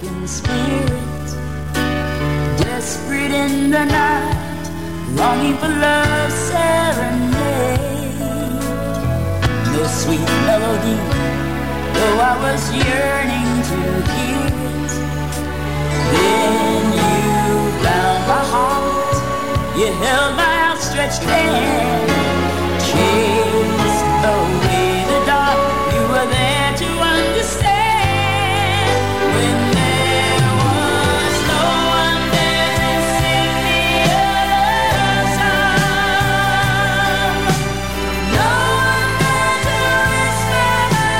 broken spirit, desperate in the night, longing for love's serenade. No sweet melody, though I was yearning to hear it. Then you found my heart, you held my outstretched hand, chased away the dark, you were there to understand. When there was no one there to sing me a love song, no one there to whisper my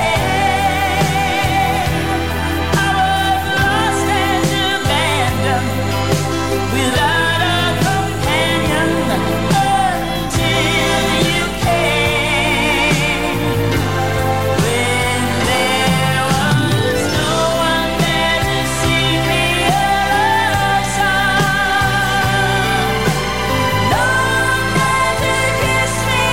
name, I was lost and abandoned, without a companion, until you came. When there was no one there to sing me a love song, no one there to kiss me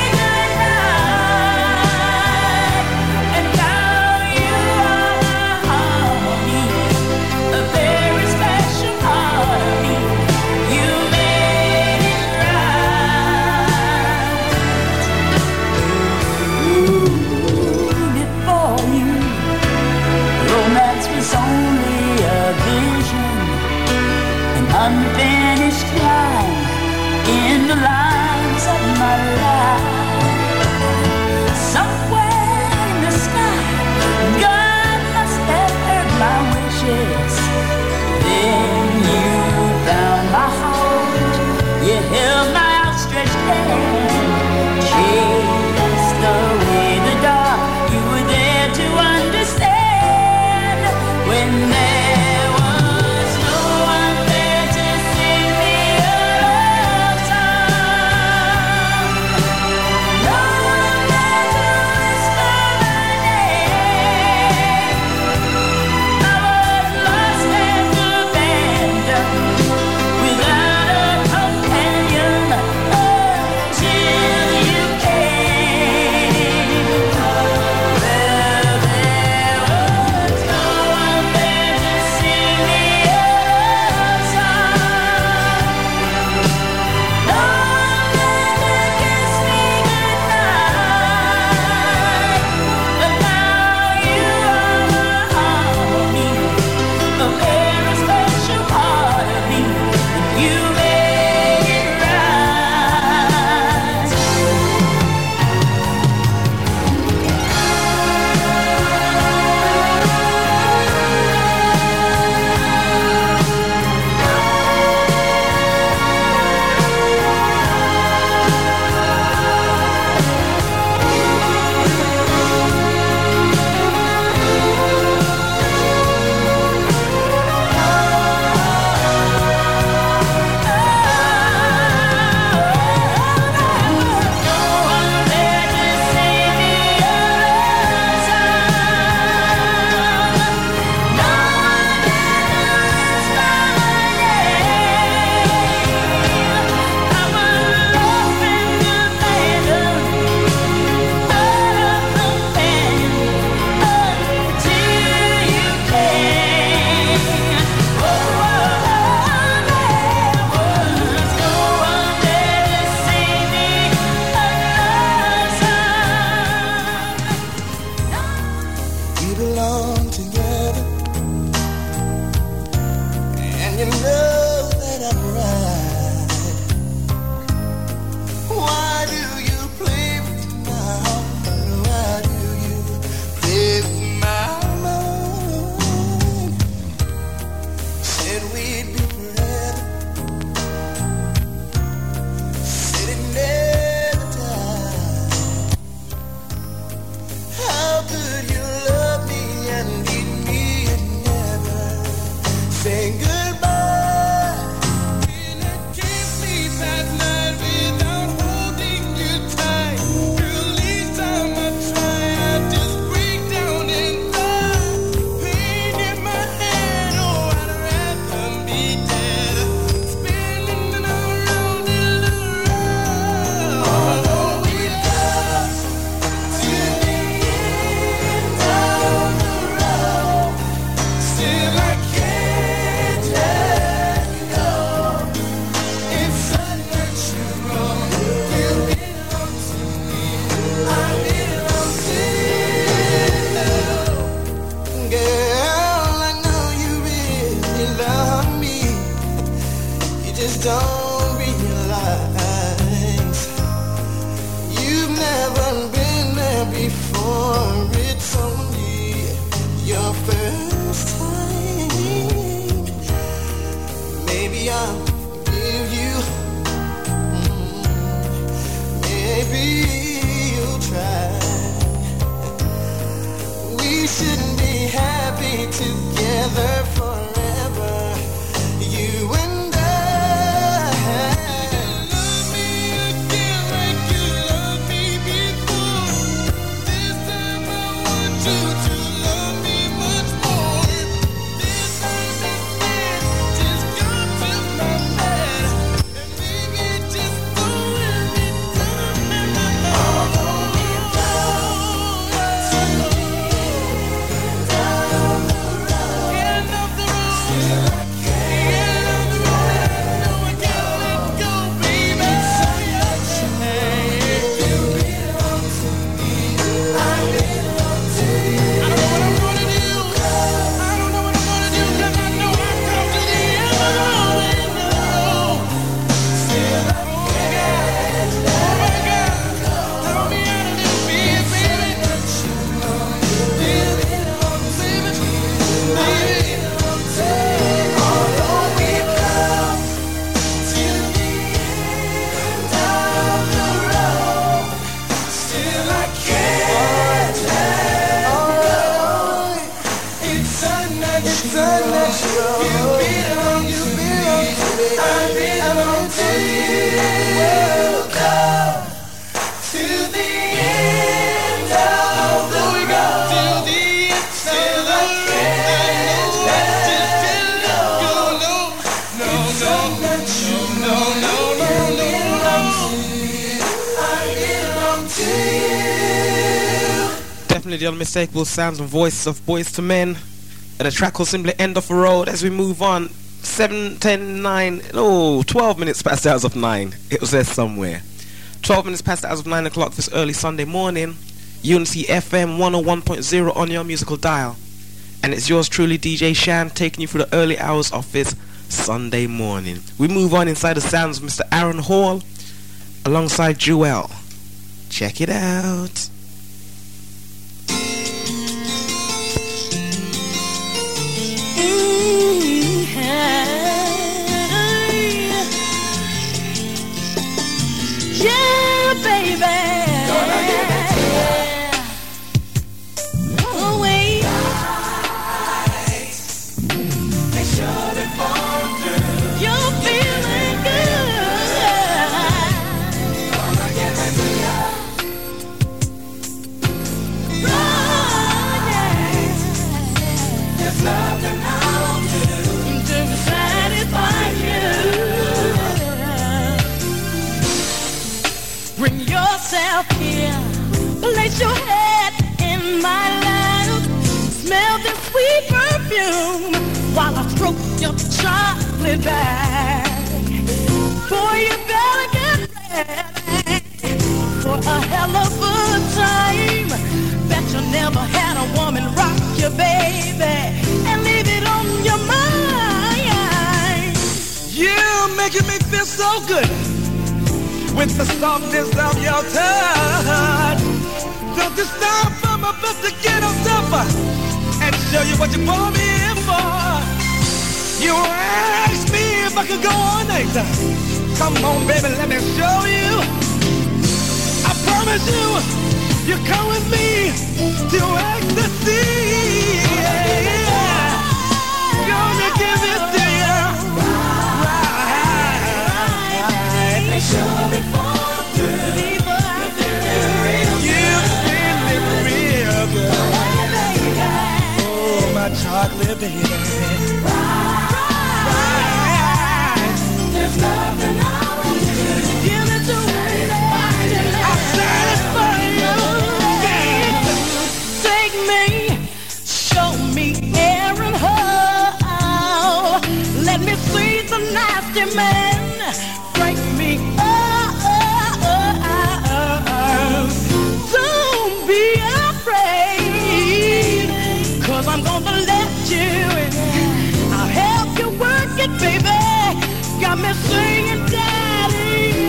goodnight, and now you are my harmony, a very special part of me. You made it right. Before you, romance was only a vision, an unfinished line in the lines of my life. Somewhere in the sky, God must have heard my wishes. Then you found my heart, you held my outstretched hand, chased away the dark, you were there to understand. When there was no one there to sing me a love song, no one there to whisper my name, I was lost and abandoned, without a companion, until you came. Well, there was no one there to sing me a love song, no one there to kiss me goodnight, but now you are my harmony, a very special part of me, and you made it right. No one there to sing me a love song, no one there to whisper my name, I was lost and abandoned, without a companion, until you came. Oh, there was no one there to sing me a love song. We belong together, and you know that I'm right. Why do you play with my heart? Why do you play with my mind? Said we'd be forever, said it never died. How could you love me and leave me and never say goodbye? don't realize you've never been there before. It's only your first time. Maybe I'll give you. Maybe you'll try. We shouldn't be happy together forever. You and I. Love me again like you loved me before. This time I want you to love me much more. This time instead, just come to my bed and baby just go every time. Although we've come to the end of the road, still I can't no, I can't let go, baby. You belong to me, I belong to you. I don't know what I'm gonna do. I don't know what I'm gonna do, 'cause I know I've come to the end of the road. Still I can't let go. Throw me out of this bed, baby. You belong to me, baby. Although we've come to the end of the road, still I can't let go. It's unnatural. You belong to me, I belong to you. Come to the end of the road, still I can't let go. It's unnatural. You belong to me, I belong to you. Definitely the unmistakable sounds and voices of Boyz II Men. And the track will simply End of the Road as we move on. 7, 10, 9, 12 minutes past the hours of 9. It was there somewhere. 12 minutes past the hours of 9 o'clock this early Sunday morning. Unity FM 101.0 on your musical dial. And it's yours truly, DJ Shan, taking you through the early hours of this Sunday morning. We move on inside the sounds of Mr. Aaron Hall alongside Jewel. Check it out. Yeah, baby. Gonna give it to you. Oh, wait. Make sure they fall through. You're feeling good. Gonna give it to you. Oh, yeah. There's nothing I'll do to satisfy you. Bring yourself here, place your head in my lap, smell the sweet perfume while I stroke your chocolate back. Boy, you better get ready for a hell of a time. Bet you never had a woman rock you, baby, and leave it on your mind. You're making me feel so good with the softness of your touch. Don't you stop, I'm about to get on top and show you what you brought me in for. You asked me if I could go all night. Come on, baby, let me show you. I promise you, you come with me to ecstasy. Yeah. Gonna give it to you. Make sure we fall through. You feel it real good. Oh, my chocolate baby. Right. There's nothing I won't do. Give it to me. I'll satisfy you. Take me, show me Aaron Hall. Let me see the nasty man. Break me don't be afraid, 'cause I'm gonna let you in. I'll help you work it, baby. Got me singing, Daddy,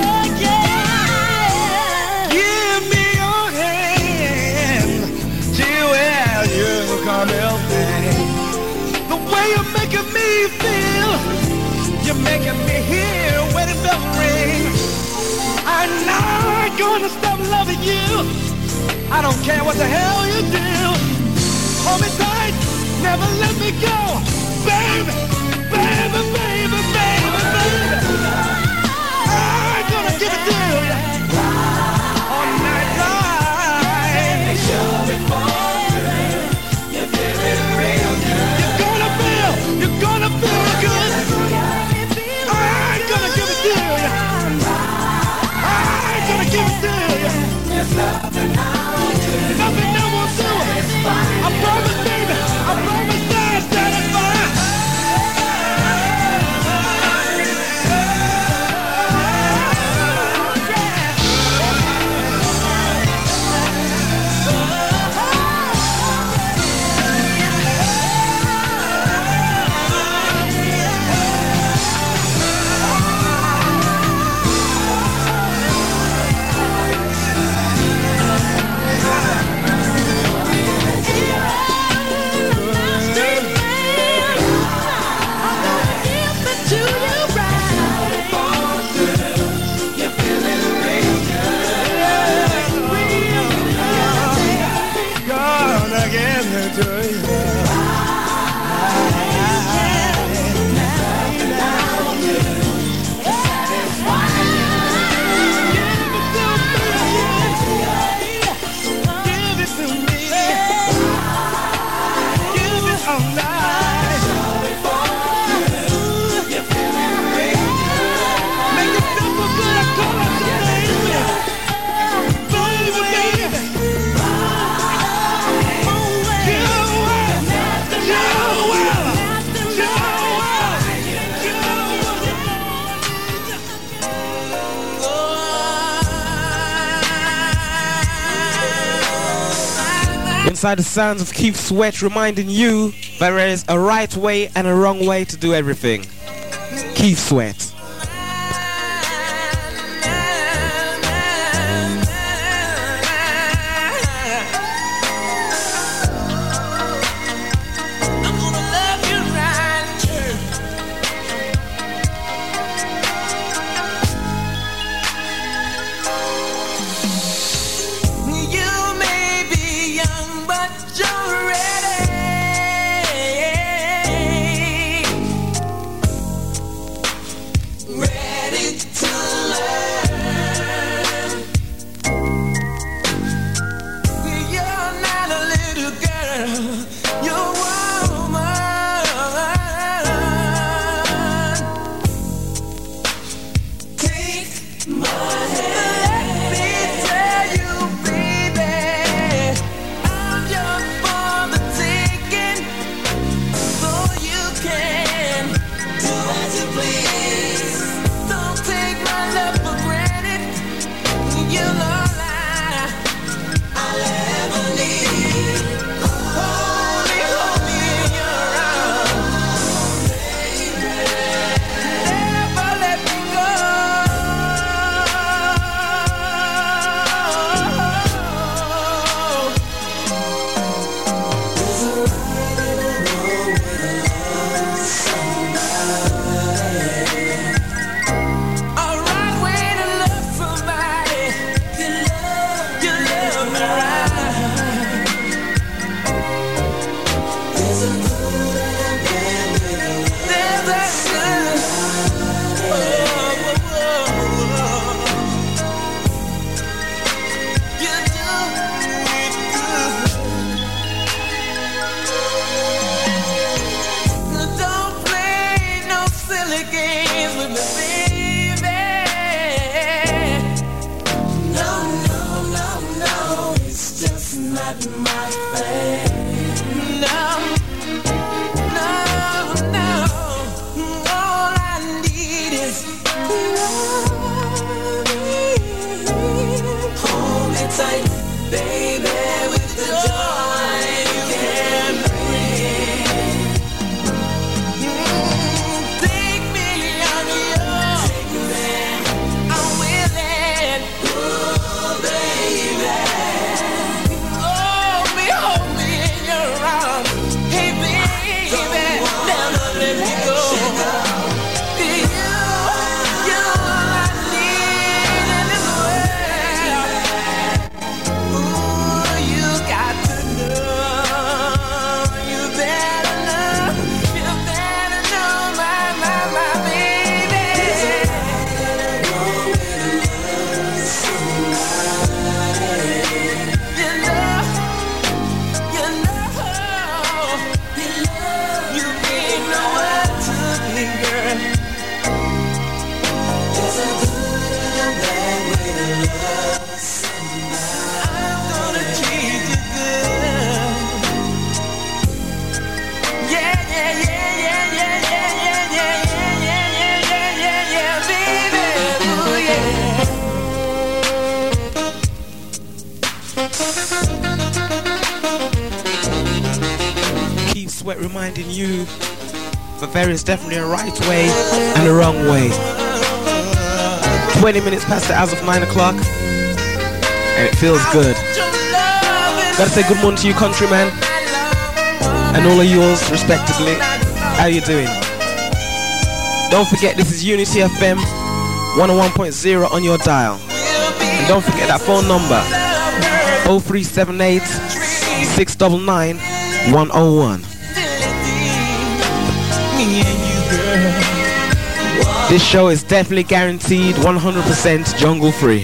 again. Give me your hand till where you come helping. The way you're making me feel, you're making me hear wedding bell ring. I'm not gonna stop loving you. I don't care what the hell you do. Hold me tight, never let me go, baby, baby, baby, baby, baby. I'm gonna give it to you all night long. You feel it real good. You're gonna feel good. I'm gonna give it to you. I'm gonna give it to you. There's nothing I won't do. Nothing I won't do. I promise, baby. I promise I'll satisfy. Inside the sounds of Keith Sweat, reminding you that there is a right way and a wrong way to do everything. Keith Sweat. Wet reminding you that there is definitely a right way and a wrong way. 20 minutes past the hours of 9 o'clock, and it feels good. Gotta say good morning to you, countrymen, and all of yours respectively. How you doing? Don't forget, this is Unity FM 101.0 on your dial. And don't forget that phone number, 0378 699 101. This show is definitely guaranteed 100% jungle free.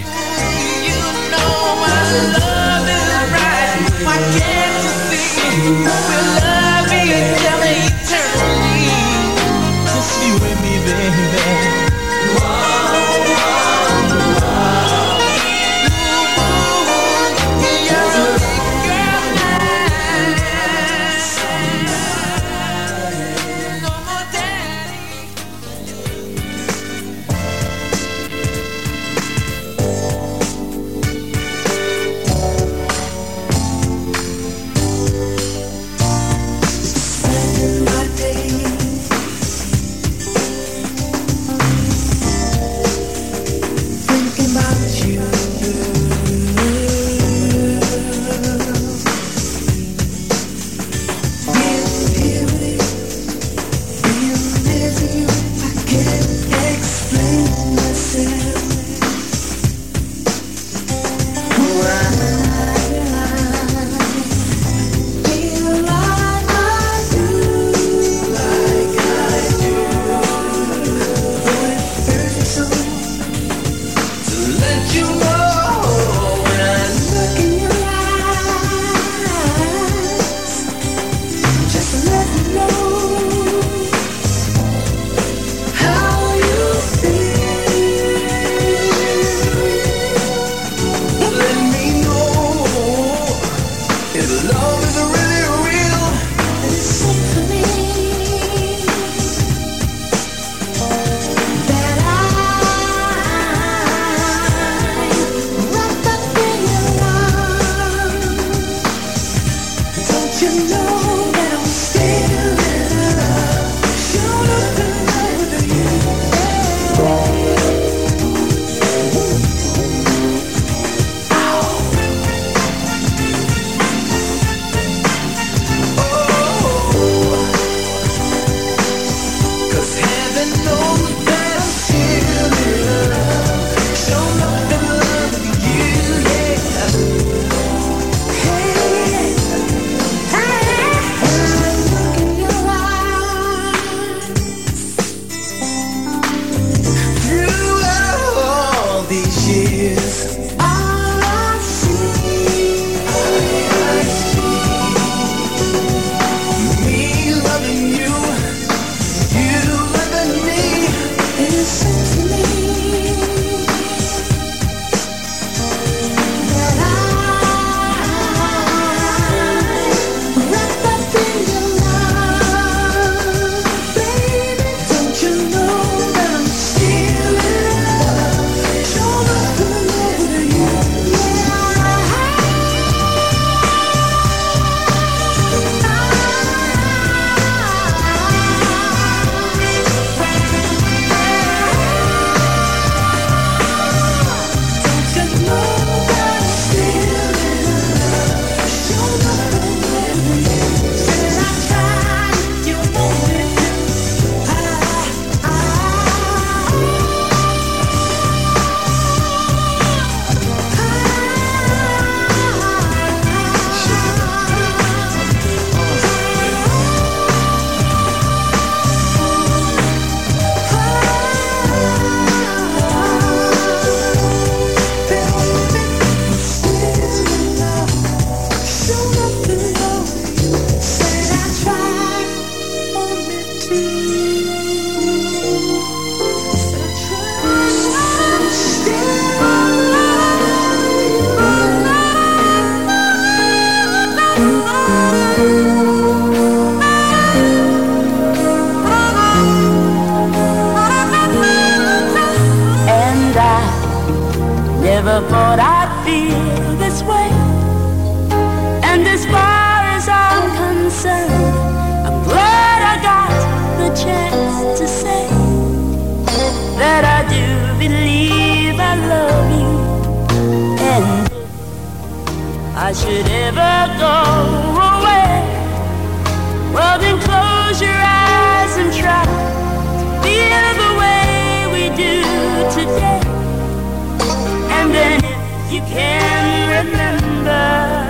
you can remember.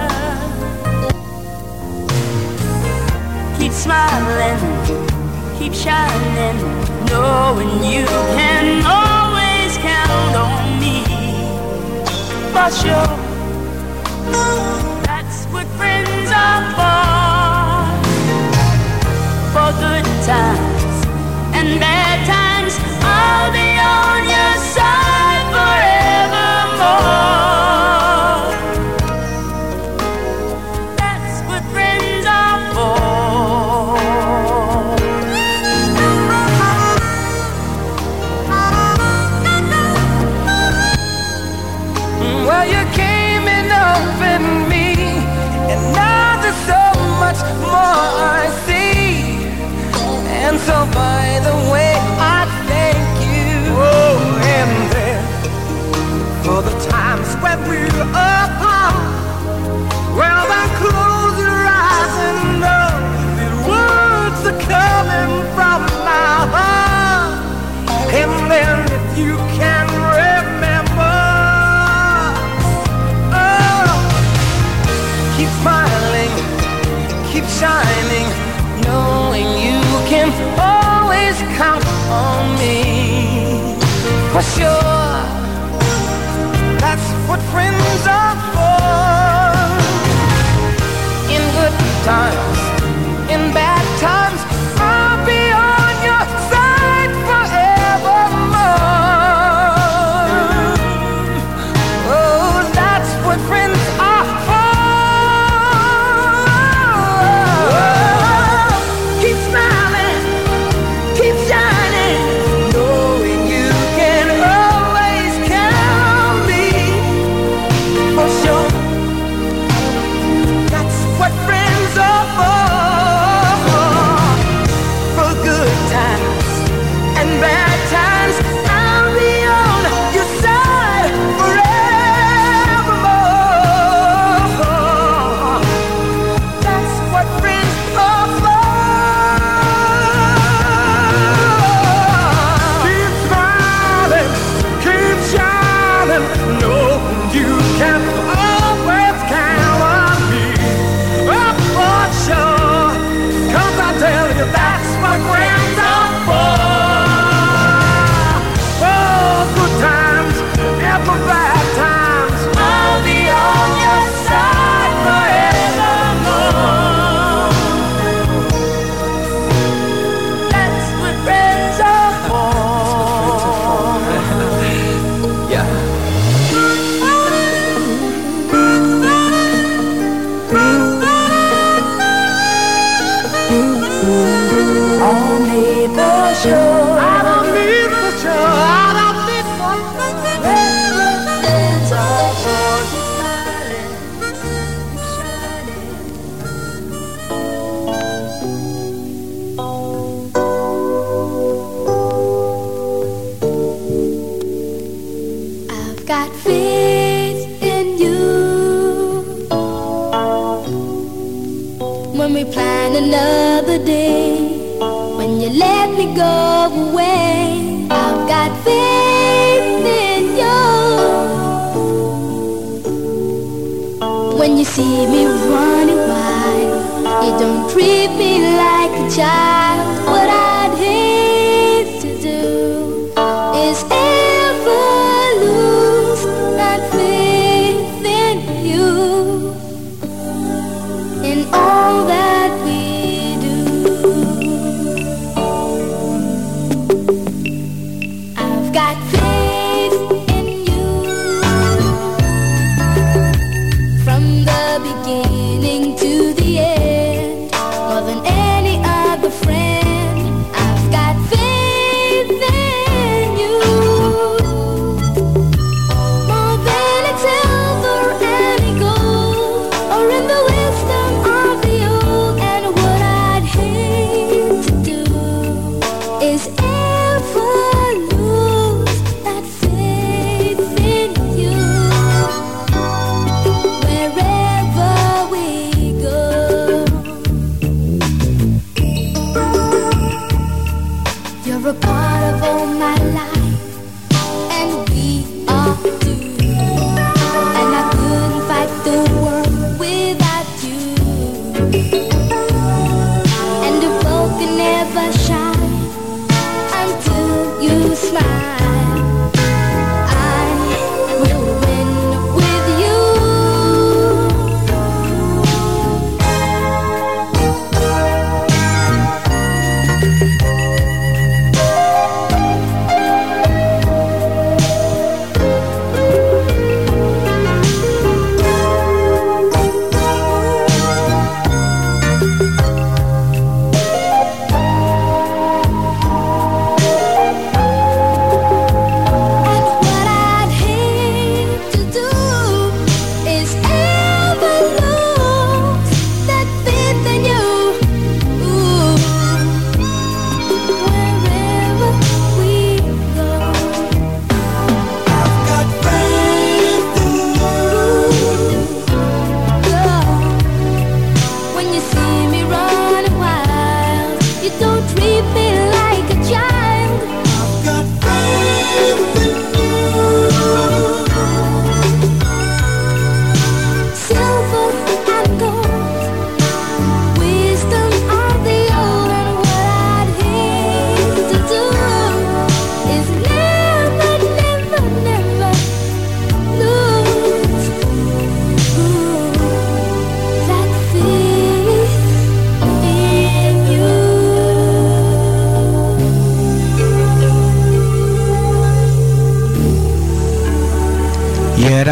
Keep smiling, keep shining, knowing you can always count on me. For sure, that's what friends are for good times and bad times. I'll be on your side forevermore. That's what friends are for. Well, you came in open me, and now there's so much more I see. And so, by the way, I thank you. Oh, and then for the times when we're apart, well, then close your eyes and know that words are coming from my heart. And then if you can remember, oh, keep smiling, keep shining, knowing you can always count on me. For sure, that's what friends are for. In good times, in bad times, I'll be on your side forevermore. Oh, that's what friends are for. Keep smiling, keep shining, knowing you can always count me. For sure, that's what friends are for good times and bad times. I'll be on your side forevermore. That's what friends are for. Keep smiling, keep shining, knowing you can always count on me. Oh, for sure, 'cause I tell you that's what friends are for. For good times and for bad times, I'll be on your side forevermore. That's what friends are for. Yeah. On Maple Shore, I don't need the show, I don't need one thing. friends are for. Keep smiling, keep shining. I've got faith in you. When we plan another day, when you let me go away, I've got faith in you. When you see me running wild, you don't treat me like a child. What I'd hate to do is ever lose that faith in you, in all that we do. I've got faith in you from the beginning to the end, more than any other friend. I've got faith in you, more than in silver and in gold, or in the wisdom of the old. And what I'd hate to do is ever lose that faith in you, wherever we go. You're a part of all my life, and we are two. And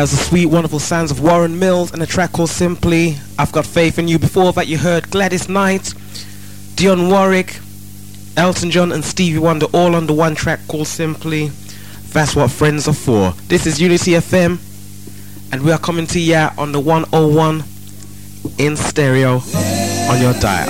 was the sweet, wonderful sounds of Warren Mills and a track called Simply. I've Got Faith in You. Before that, you heard Gladys Knight, Dionne Warwick, Elton John, and Stevie Wonder, all under one track called Simply. That's what friends are for. This is Unity FM, and we are coming to you on the 101 in stereo on your dial.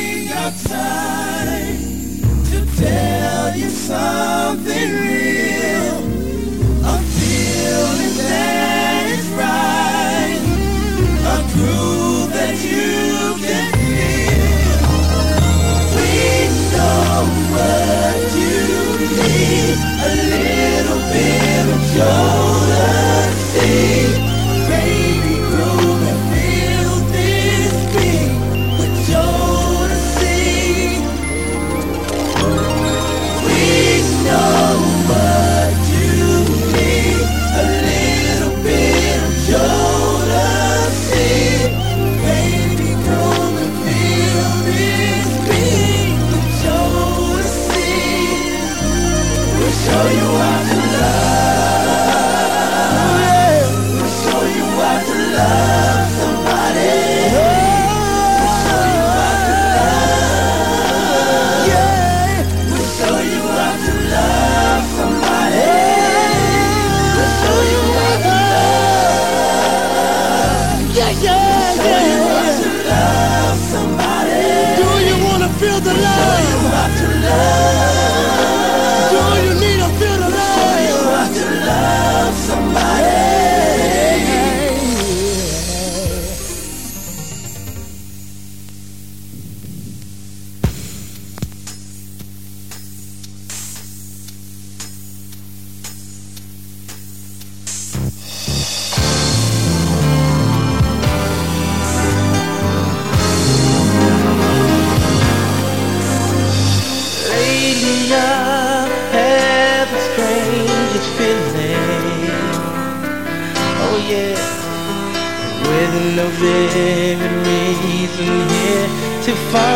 Tell you something real, a feeling that is right, a groove that you can feel. We know what you need, a little bit of jealousy. Baby, groove and feel this beat with jealousy. Know what you need, a little bit of jealousy. Baby, come and feel this beat with jealousy. We'll show you how to love. We'll show you how to love somebody. We'll show you how to love. Yeah. We'll show you how to love somebody. We'll show you how to love. Yeah, yeah, yeah. Show you how to love somebody. Do you wanna feel the love? Show you how to love. Do you need to feel the love? Show you how to love somebody. Lately I have a strange feeling. Oh yeah, with no very reason here to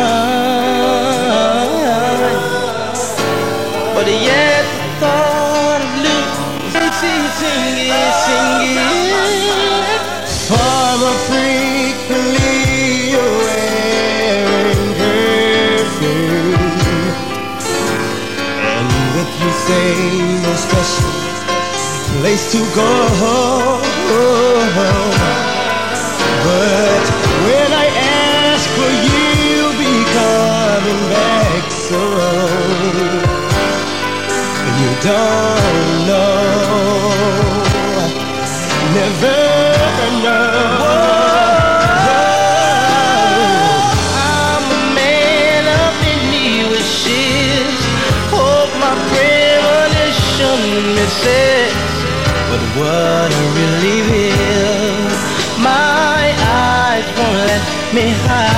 find. But yet the thought of losing, singing from a frequently wearing perfume. And with you say no special place to go. But when I ask for you, be coming back soon. You don't know, never know. I'm a man of many wishes, hope my premonition misses. But what I really feel, my eyes won't let me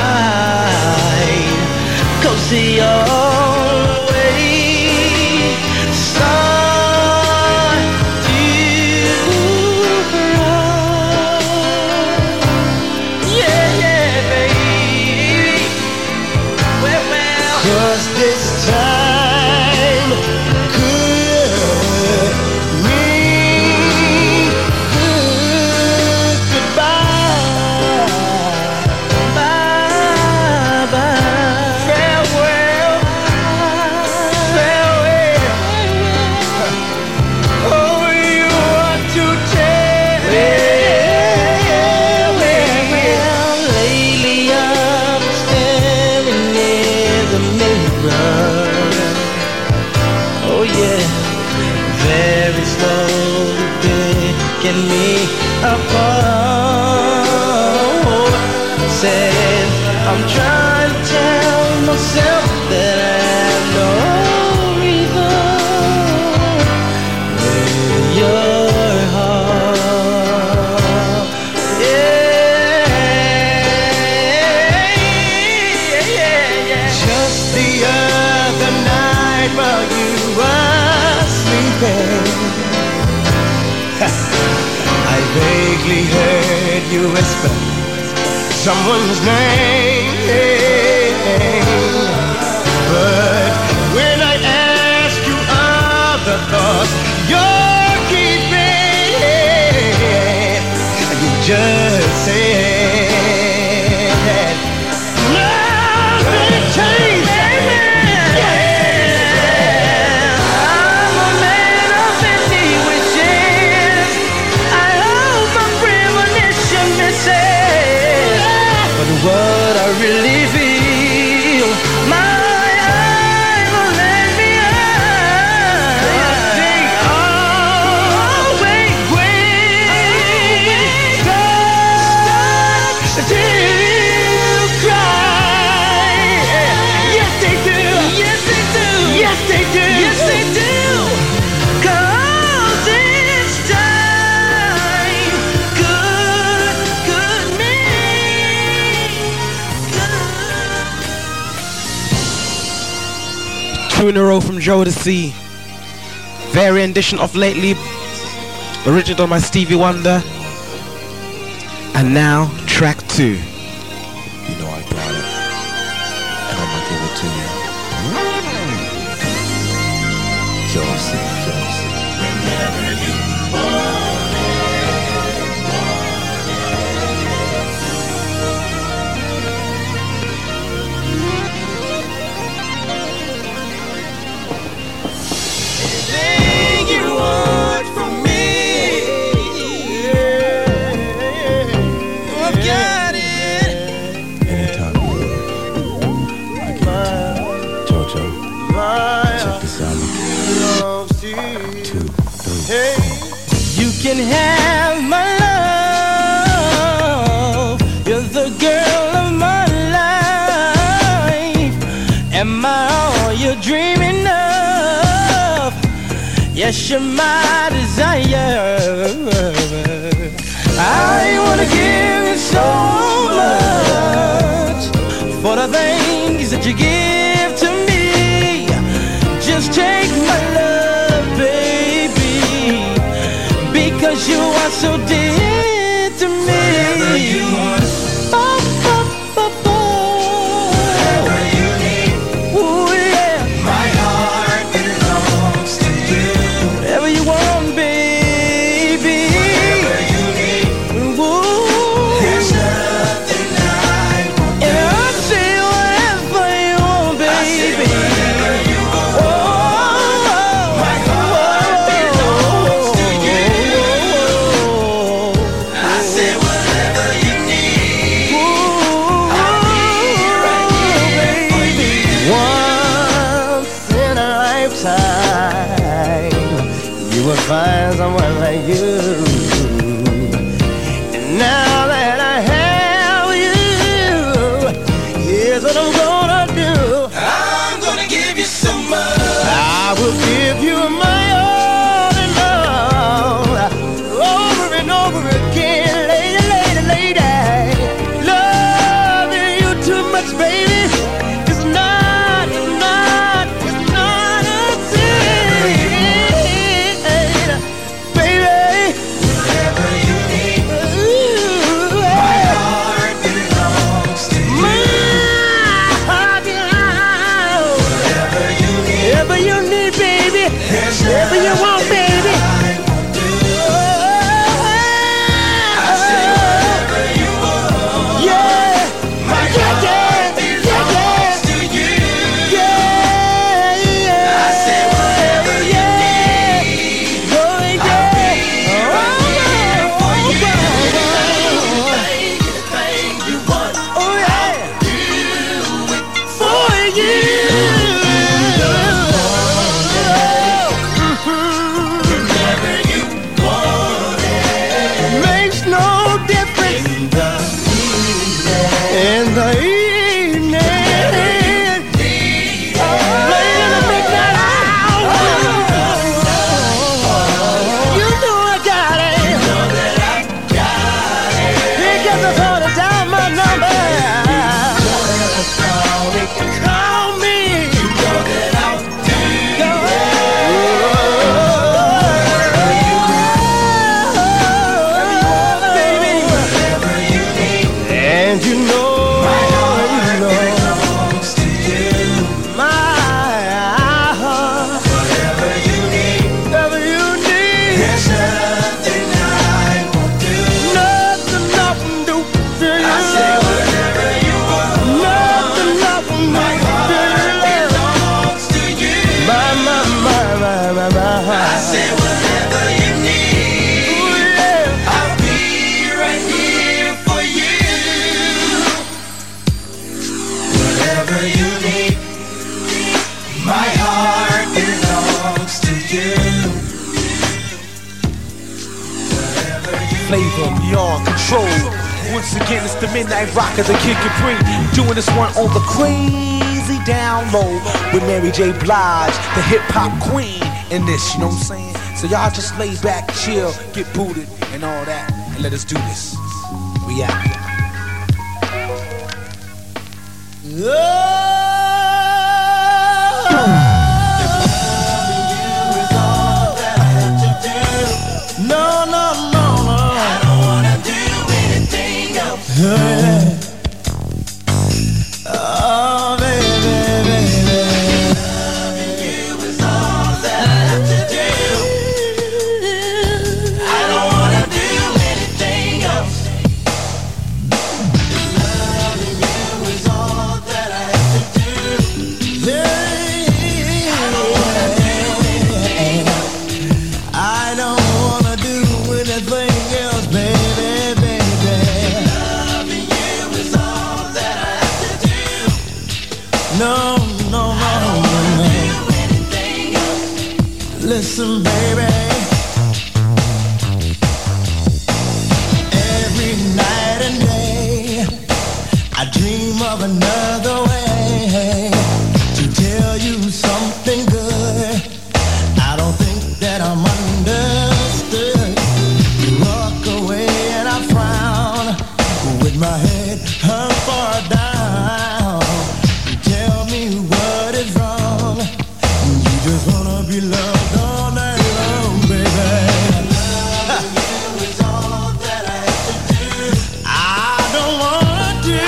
hide. 'Cause the only start to run. Yeah, yeah, baby. Well, 'cause this time could mean goodbye. Bye, bye. Farewell. Farewell. Oh, you want to tell. Well, lately I'm staring in the mirror. Oh yeah, very slowly picking me apart. Said I'm trying to tell myself that I have no reason with your heart. Yeah. Just the other night while you were sleeping, I vaguely heard you whisper someone's name. But when I ask you other thoughts you're keeping, 2 in a row from Joe to C. Variant edition of Lately, original by Stevie Wonder. And now, track 2. You know I got it, and I'ma give it to you. Josie, Josie. Whenever you want anything you want from me, I've got it. Anytime you want, I give it to you. Jojo, check this out. 2, 3. You can have my love. You're the girl of my life. Am I all you're dreaming of? Yes, you're my desire. I wanna give you so much for the things that you give to me. Just take my love, baby, because you are so dear to me. Whatever you want, whatever you need. Ooh, yeah. My heart belongs to you. Whatever you want, baby. Whatever you need. Ooh, there's nothing I won't do. And I'll say whatever you want, baby. I say whatever you want. Oh, my heart belongs to you. I say whatever you need. I'll be right here for you. Once in a lifetime, you will find someone like you. And now that I have you, here's what I'm gonna do. I'm gonna give you so much. I will give you my all and all, over and over again, lady, lady, lady. Loving you too much, baby, is not a sin, baby. Whatever you need, my heart belongs to you. My heart belongs. Whatever you need, whatever you need, baby. Whatever you want, baby. I won't do. I say whatever you want. Yeah, my heart belongs to you. Yeah, yeah. I say whatever you need. Oh, yeah. I'll be right here for you. Anything you want, oh yeah, do it for you. Whenever you want it, makes no difference in the evening, late in the midnight hour. You know I got it. You know that I got it. Because I told her down my number. Call me. You know that I'll do whatever you need. And you know, my heart belongs to you. My heart, whatever you need, whatever you need. There's nothing I won't do. Nothing I won't do to you. I say whatever you want. Nothing I won't do. My heart belongs to you. My. I say whatever you need. Ooh, yeah. I'll be right here for you. Whatever you need, my heart belongs to you. Flavor beyond control. Once again, it's the Midnight Rocker, the Kid Capri, doing this one on the crazy down low with Mary J. Blige, the hip hop queen, in this, you know what I'm saying? So y'all just lay back, chill, get booted, and all that, and let us do this. We out. Oh! Listen, baby. Every night and day, I dream of another way to tell you something good. I don't think that I'm understood. You walk away and I frown with my head hung far down. You tell me what is wrong. You just wanna be loved all night long, baby. You is all that I have to do. I don't wanna do.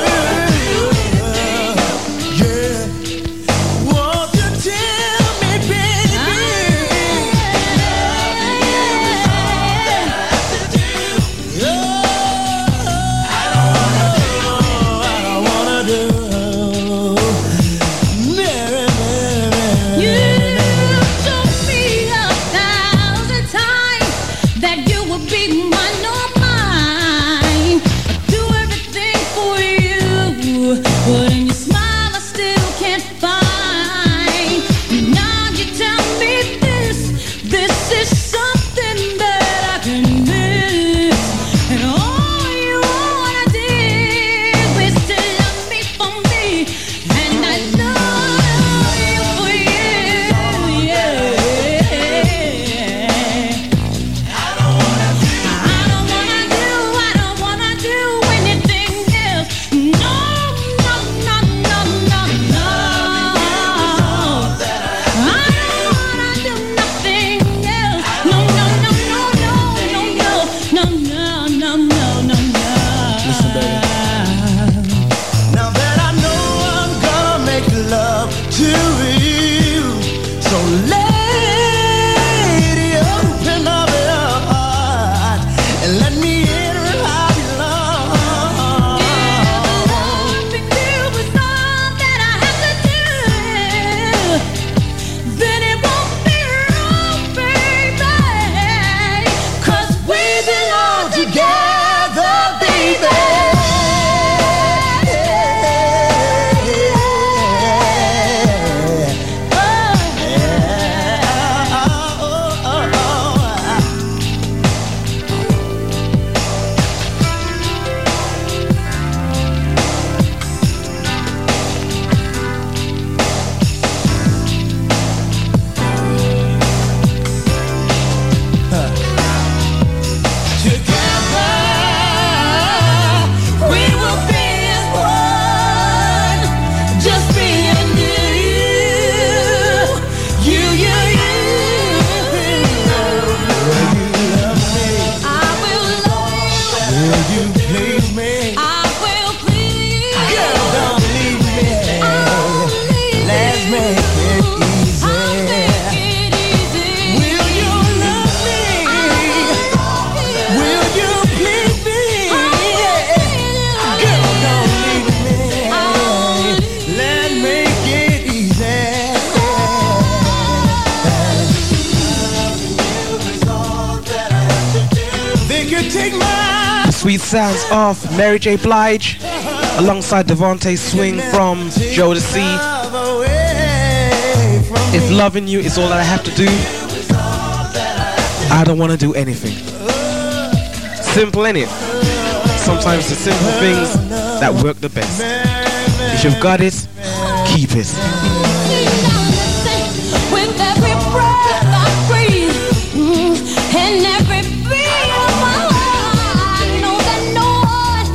Yeah. Won't you tell me, baby? I don't wanna do. Mary, You told me 1,000 times that you would be mine, oh mine. I do everything for you, but in your smile I still can't find. Now you tell me this is something that I can miss, and all you wanna do is to love me for me, and I love you for you, yeah. I don't wanna do anything else. No, no, no, no, no, no. I don't wanna do nothing else. No, no, no, no, no, no, no, no, no, no, no, no. Listen, baby. Now that I know I'm gonna make love to you, so lady, open up your heart and let me in where I belong. Loving you is all that I have to do. Then it won't be wrong, baby, 'cause we belong Together, baby. Together, we will be as one. Just me and you, you, you, you. I will love you. Will you please me? I will please. Girl, don't leave me. Let's make it easy. I'll make it easy. Will you love me? Will you please me? Girl, don't leave me. Let's make it easy. Think you take my Sweet sounds of Mary J. Blige alongside Devontae Swing from Jodeci. love away from me. If loving you is all that I have to do, I don't want to do anything. Simple, innit? Sometimes the simple things that work the best. If you've got it, keep it. With every breath I breathe, and every beat of my heart, I know that no one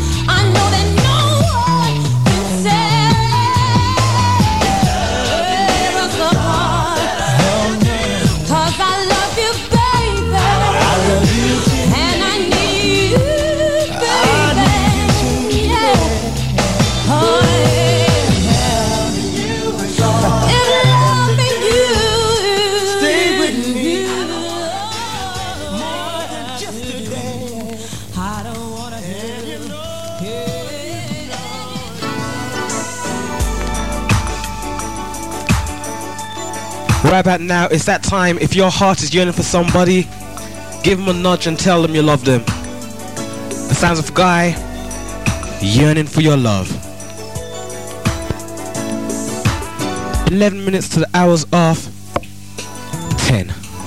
can tear us apart. 'Cause I love you, baby, and I need you, baby. Yeah. Oh, yeah. If loving you, Stay with me. more than just today, I don't wanna have you. Right about now, it's that time. If your heart is yearning for somebody, give them a nudge and tell them you love them. The sounds of Guy, yearning for your love. 11 minutes to the hours of 10.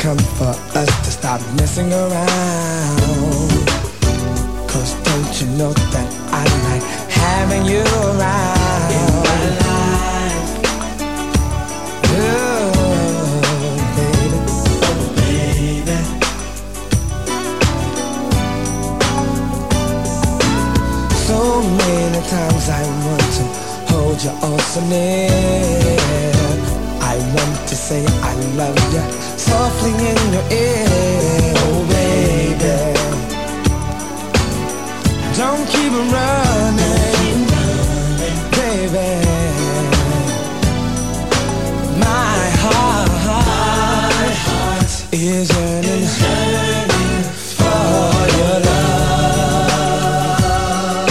come for us to stop messing around. 'Cause don't you know that I like having you around in my life? Oh, baby, oh, baby. So many times I want to hold you all so near. I want to say I love you softly in your ear. Oh, baby, don't keep running, baby. My heart is yearning for your love.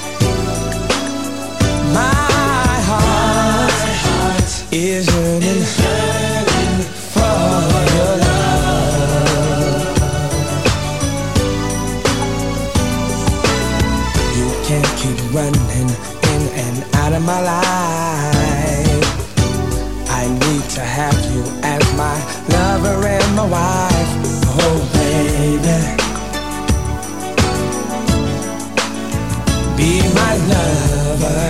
My heart is yearning for your love. You can't keep running in and out of my life. I need to have you as my lover and my wife. Oh, baby, be my lover.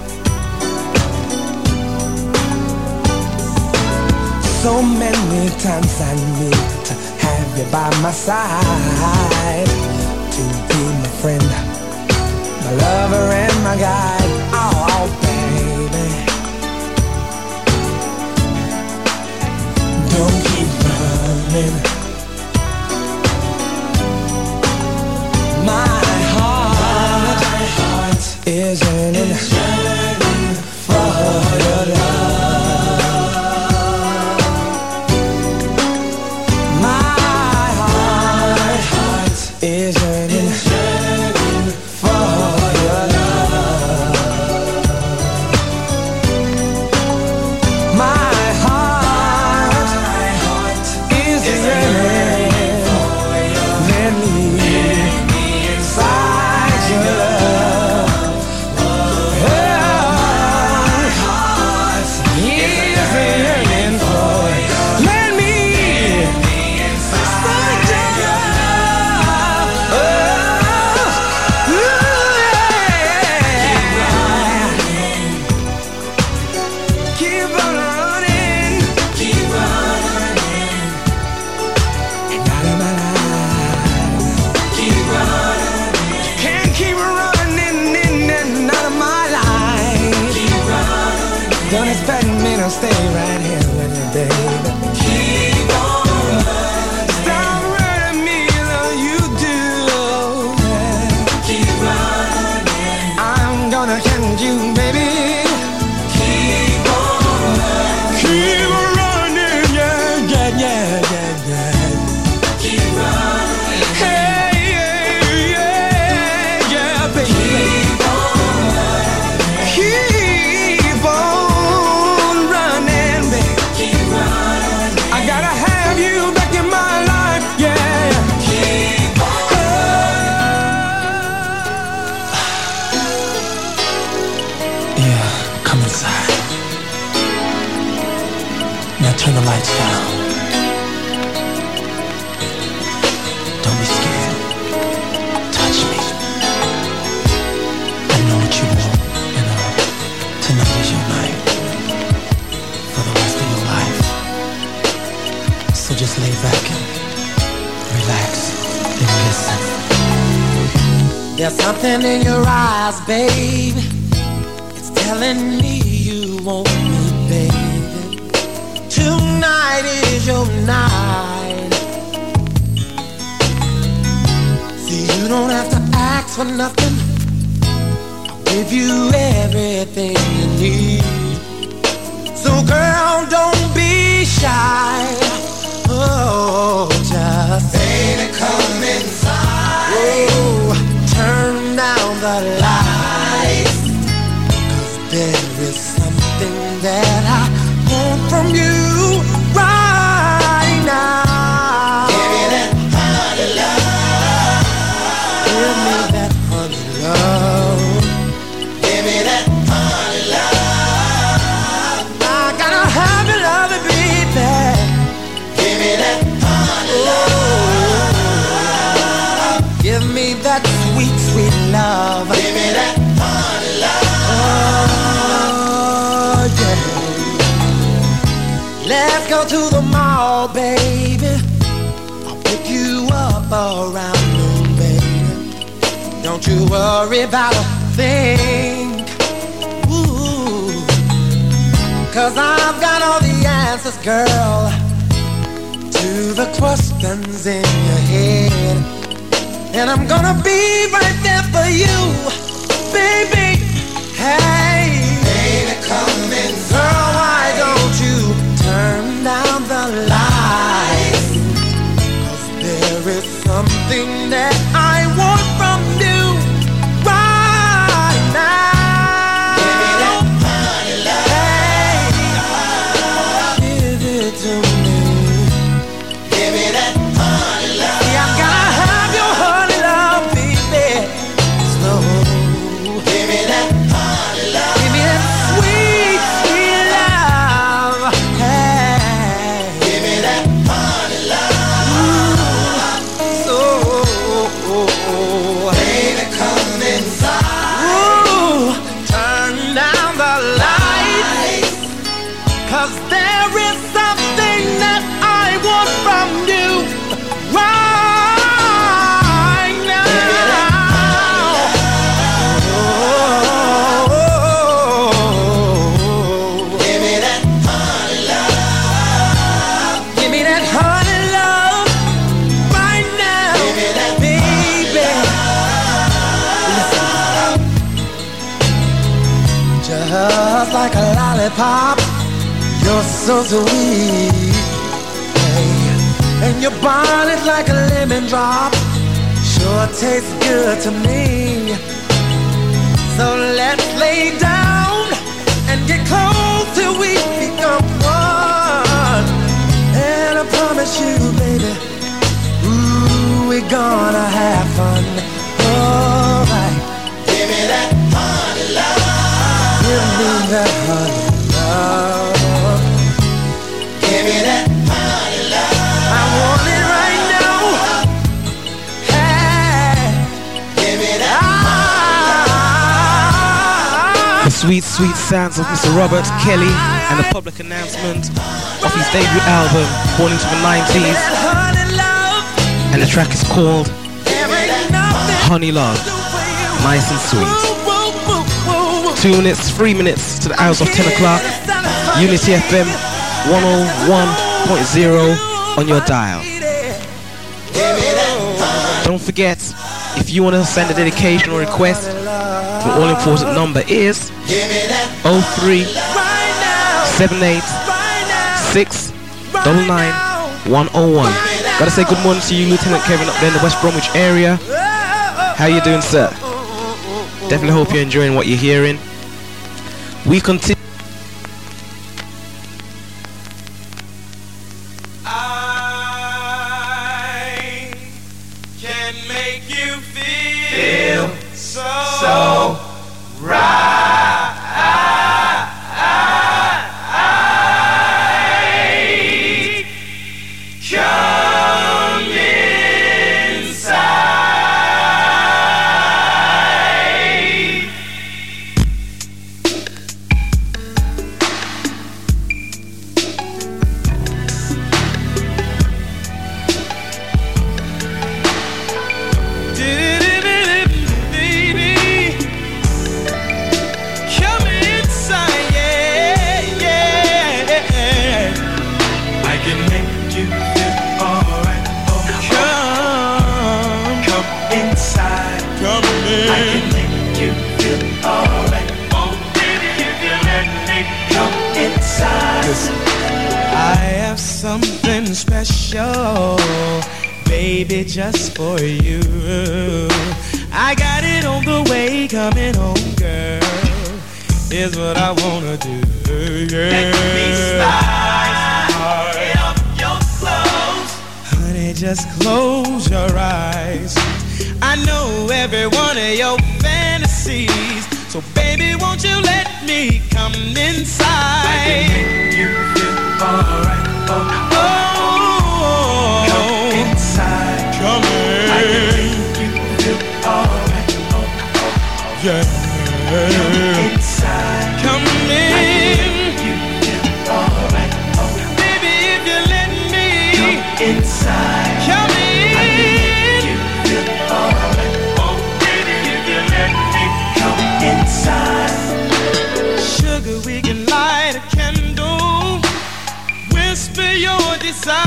So many times I need to have you by my side, to be my friend, my lover and my guide. Oh, baby, don't keep running. My heart is yearning for your love. My heart is yearning for your love. My heart is yearning for your love. Let me inside your love. My heart is yearning for you. Let me inside your love. Keep on running, keep running, and out of my life. Keep running, can't keep running in and out of my life. Keep running, don't expect me to stay right here with you, baby. Keep on running, stop running me though you do. Keep running, I'm gonna catch you, baby. Keep on running, keep running, yeah, yeah, yeah, yeah, yeah. Keep running, hey, yeah, yeah, yeah, baby. Keep on running, keep on running, baby. Keep running, I gotta have you back in my life, yeah. Keep on yeah, come inside. Now turn the lights down. Don't be scared. Touch me. I know what you want, and tonight is your night for the rest of your life. So just lay back and relax and listen. There's something in your eyes, babe. It's telling me you want me, baby. Tonight is your night. See, you don't have to ask for nothing. I'll give you everything you need. So girl, don't be shy. Oh, just baby, come inside. Oh, turn down the lights, 'cause there is something that I want from you right now. Give me that honey love. Give me that honey love. Give me that honey love. I gotta have your love, baby. Give me that sweet love. Give me that honey love. Oh, yeah. Let's go to the mall, baby. I'll pick you up around noon, baby. Don't you worry about a thing. Ooh. 'Cause I've got all the answers, girl, to the questions in your head. And I'm gonna be right there for you, baby. Hey, baby, come in. Girl, why don't you turn down the lights? 'Cause there is something that I want from you right now. Give me that honey love. Hey, give it to me. Give me that honey love. See, I've gotta have your honey love, baby. Slow. Give me that honey love. Give me that sweet, sweet love. Hey. Give me that honey love. Ooh. So, baby, come inside. Ooh. Turn down the lights. 'Cause there is something that I want from you right now. Give me that honey love. Give me that honey love right now. Give me that baby. Listen. Just like a lollipop, you're so sweet. Hey. And your body's like a lemon drop, sure tastes good to me. So let's lay down and get close till we become one. And I promise you, baby, ooh, we're gonna have fun. Alright. Give me that honey love. Give me that honey love. Give me that honey love. I want it right now. Hey. Give me that The sweet, sweet sounds of Mr. Robert Kelly and the public announcement of his debut album, born into the 90s, honey love. and the track is called There ain't nothing Honey Love. Nice and sweet. 2 minutes, 3 minutes to the hours of 10 o'clock. Unity FM 101.0 on your dial. Don't forget, if you want to send a dedication or request, the all-important number is 03 78 699 101. Gotta say good morning to you, Lieutenant Kevin, up there in the West Bromwich area. How you doing, sir? Definitely hope you're enjoying what you're hearing. We continue. I can make you feel so right. Come inside. Something special, baby, just for you. I got it on the way, coming home, girl. Here's what I wanna do, girl. Let me slide up your clothes. Honey, just close your eyes. I know every one of your fantasies, so baby, won't you let me come inside? I can make you feel alright. Come inside. Come in. I can make you feel alright. yeah. Come inside. Come in. You feel alright. Baby, if you let me. Come inside. Come in. You feel alright. Oh, baby, if you let me. Come inside. Sugar, we can light a candle. Whisper your desires.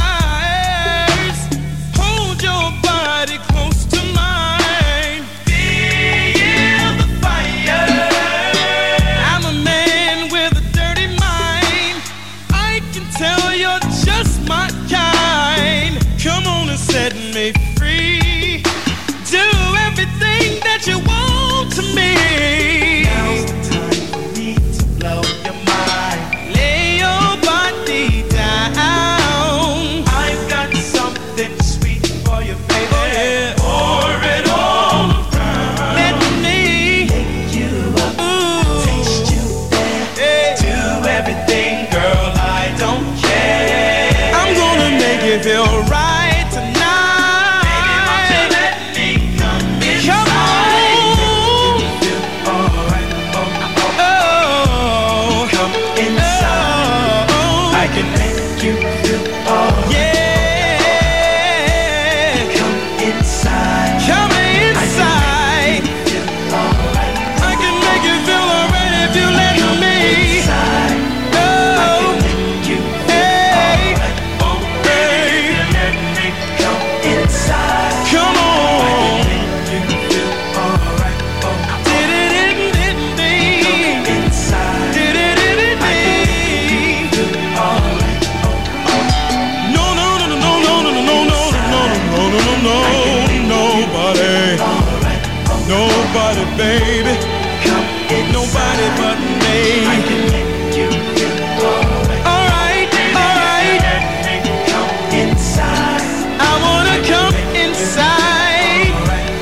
Hold your body close to mine. Feel the fire. I'm a man with a dirty mind. I can tell you're just my kind. Come on and set me free. Do everything that you want to me. Now's the time for me to blow your mind. Lay your body down. I've got something sweet for you, baby. Oh, yeah. Pour it all around. Let me pick you up, taste you there. Do everything, girl, I don't care. I'm gonna make you feel right tonight. Baby, won't you let me come inside? Come on. You feel alright. Oh, come inside. I can make you feel alright. Yeah. Come inside. Come inside. I can make you feel alright if you let me. Oh, hey, hey. Come inside. Come on. Did it inside. Did it No, no, no, no, no, no, no, no, no, no, no, no, no, no, nobody, nobody, baby, nobody but me. All right, come inside. I wanna come inside.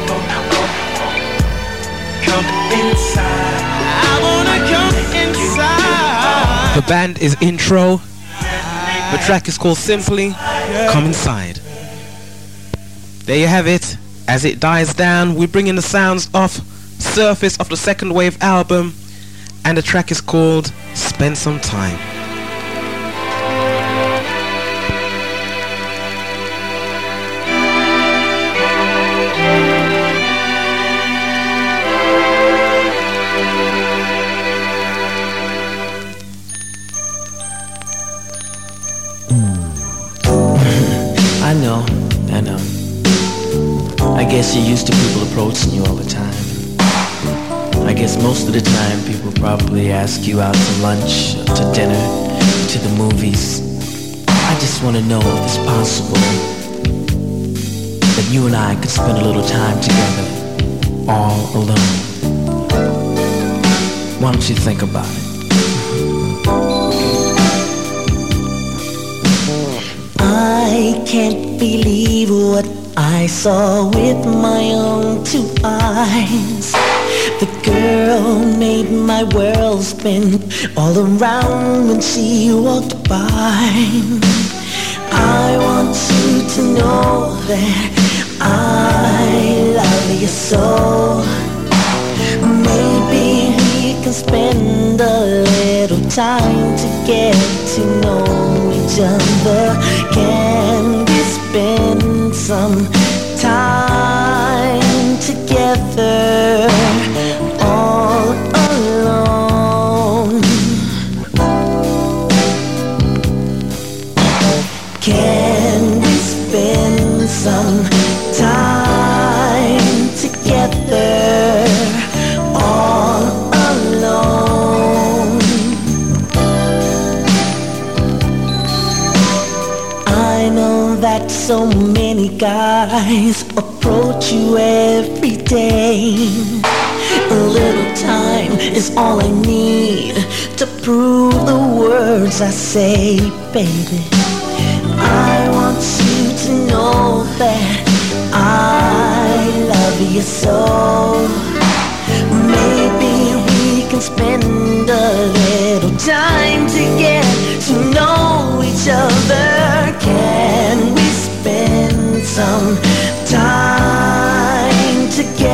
Come inside. I wanna come inside. The band is Intro. The track is called Simply Come Inside. There you have it. As it dies down, we bring in the sounds of Surface of the Second Wave album, and the track is called Spend Some Time. I know. I guess you're used to people approaching you all the time. I guess most of the time people probably ask you out to lunch, to dinner, to the movies. I just want to know if it's possible that you and I could spend a little time together, all alone. Why don't you think about it? I can't believe what I saw with my own two eyes. The girl made my world spin all around when she walked by. I want you to know that I love you so. Maybe we can spend a little time to get to know each other. Can we spend some time together all alone? Can we spend some time together all alone? I know that so many guys approach you every day. A little time is all I need to prove the words I say, baby. I want you to know that I love you so. Maybe we can spend a little time to get to know each other. Can we spend some time together?